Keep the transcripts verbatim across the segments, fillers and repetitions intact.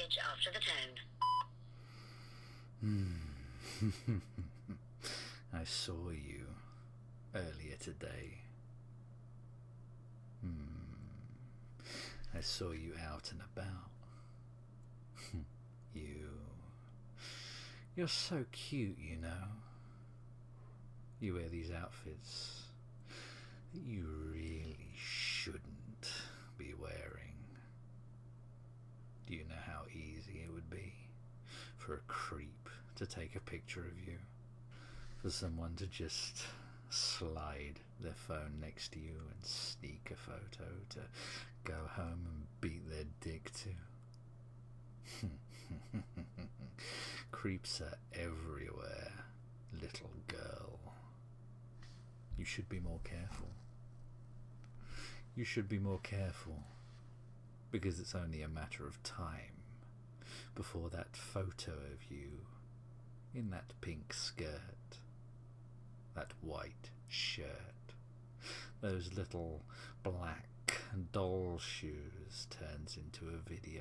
message after the tone. Hmm. I saw you earlier today. Hmm. I saw you out and about. you... You're so cute, you know. You wear these outfits that you really shouldn't be wearing. Do you know how easy it would be for a creep to take a picture of you? For someone to just slide their phone next to you and sneak a photo to go home and beat their dick to? Creeps are everywhere, little girl. You should be more careful. You should be more careful, because it's only a matter of time before that photo of you in that pink skirt, that white shirt, those little black doll shoes turns into a video.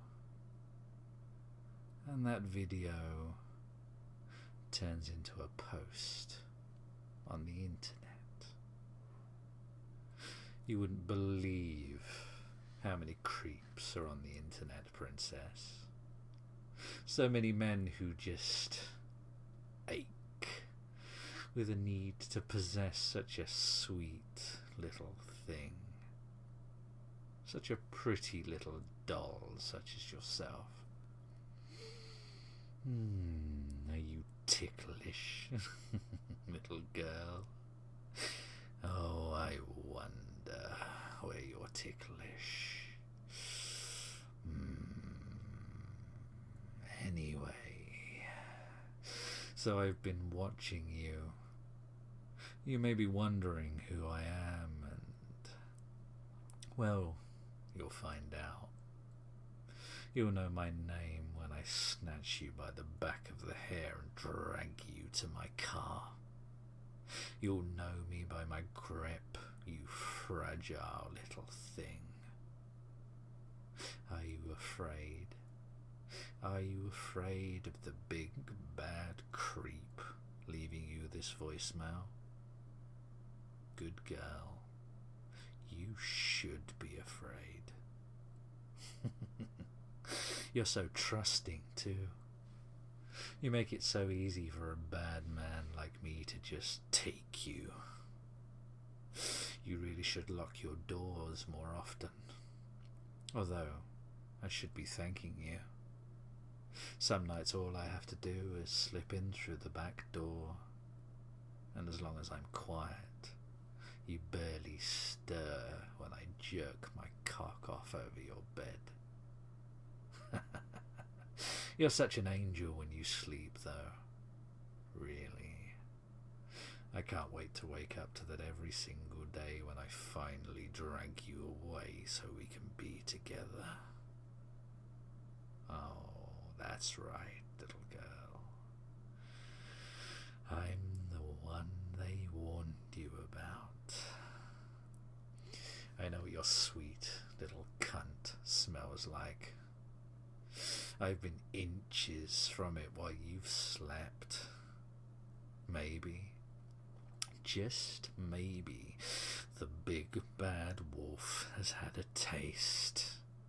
And that video turns into a post on the internet. You wouldn't believe how many creeps are on the internet, princess. So many men who just ache with a need to possess such a sweet little thing. Such a pretty little doll such as yourself. Hmm, are you ticklish, little girl? Oh, I wonder where you're ticklish. Hmm. Anyway, so I've been watching you. You may be wondering who I am, and, well, you'll find out. You'll know my name when I snatch you by the back of the hair and drag you to my car. You'll know me by my grip, you fragile little thing. Are you afraid? Are you afraid of the big bad creep leaving you this voicemail? Good girl, you should be afraid. You're so trusting too. You make it so easy for a bad man like me to just take you. You really should lock your doors more often. Although, I should be thanking you. Some nights all I have to do is slip in through the back door, and as long as I'm quiet, you barely stir when I jerk my cock off over your bed. You're such an angel when you sleep, though. Really. I can't wait to wake up to that every single day when I finally drag you away so we can be together. Oh, that's right, little girl. I'm the one they warned you about. I know what your sweet little cunt smells like. I've been inches from it while you've slept. Maybe, just maybe, the big bad wolf has had a taste.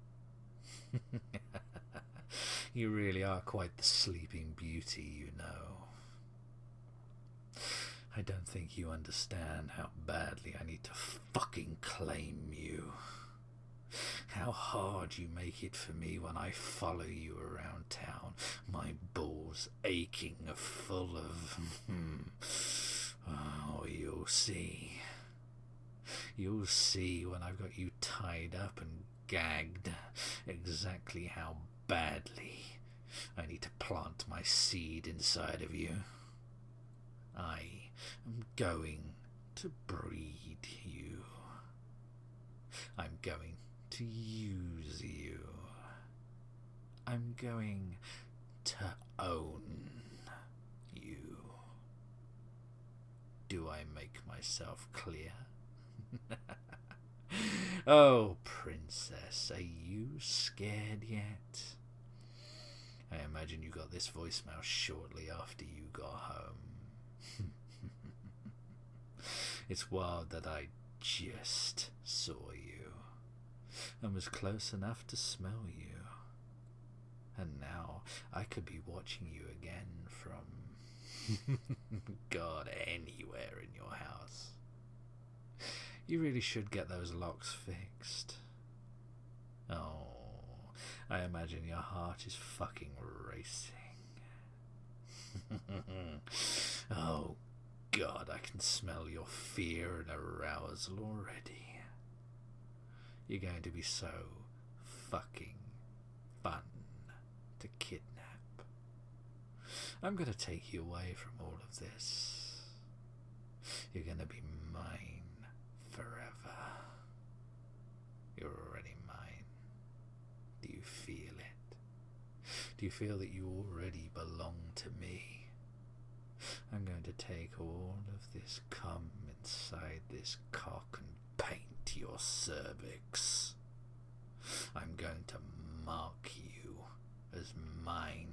You really are quite the sleeping beauty, you know. I don't think you understand how badly I need to fucking claim you. How hard you make it for me when I follow you around town, my balls aching full of... Oh, you'll see. You'll see when I've got you tied up and gagged exactly how badly I need to plant my seed inside of you. I am going to breed you. I'm going to use you. I'm going to own you. Do I make myself clear? Oh, princess, are you scared yet? I imagine you got this voicemail shortly after you got home. It's wild that I just saw you and was close enough to smell you. And now I could be watching you again from, God, anywhere in your house. You really should get those locks fixed. Oh, I imagine your heart is fucking racing. Oh, God, I can smell your fear and arousal already. You're going to be so fucking fun to kidnap. I'm going to take you away from all of this. You're going to be mine forever. You're already mine. Do you feel it? Do you feel that you already belong to me? I'm going to take all of this cum inside this cock and paint your cervix. I'm going to mark you as mine.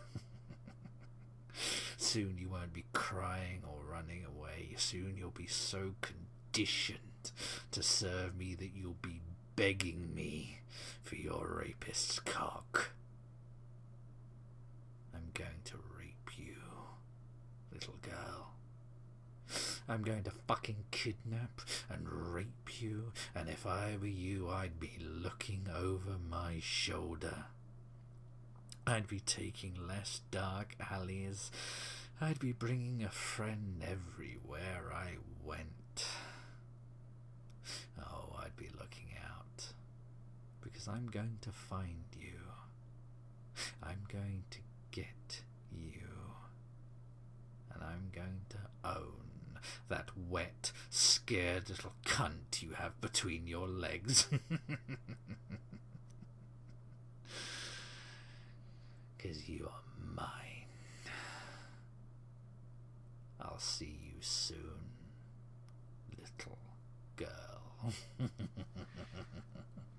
Soon you won't be crying or running away. Soon you'll be so conditioned to serve me that you'll be begging me for your rapist's cock. I'm going to rape you, little girl. I'm going to fucking kidnap and rape you, and if I were you, I'd be looking over my shoulder. I'd be taking less dark alleys. I'd be bringing a friend everywhere I went. Oh, I'd be looking out, because I'm going to find you. I'm going to get you. And I'm going to own that wet, scared little cunt you have between your legs. 'Cause you are mine. I'll see you soon, little girl.